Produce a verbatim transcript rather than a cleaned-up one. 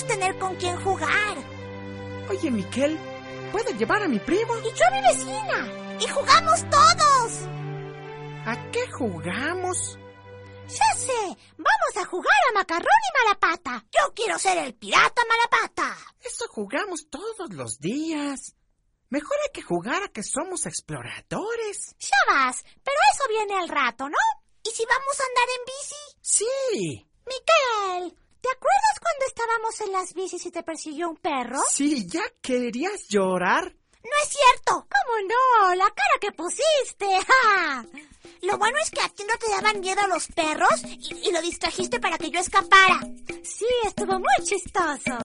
es tener con quién jugar. Oye, Miquel, ¿puedo llevar a mi primo? Y yo a mi vecina. Y jugamos todos. ¿A qué jugamos? Ya sé, vamos a jugar a Macarrón y Malapata. Yo quiero ser el pirata Malapata. Eso jugamos todos los días. Mejor hay que jugar a que somos exploradores. Ya vas, pero eso viene al rato, ¿no? ¿Y si vamos a andar en bici? Sí. Miquel, ¿te acuerdas cuando estábamos en las bicis y te persiguió un perro? Sí, ¿ya querías llorar? No es cierto. ¿Cómo no? La cara que pusiste. ¡Ja! Lo bueno es que a ti no te daban miedo los perros y, y lo distrajiste para que yo escapara. Sí, estuvo muy chistoso.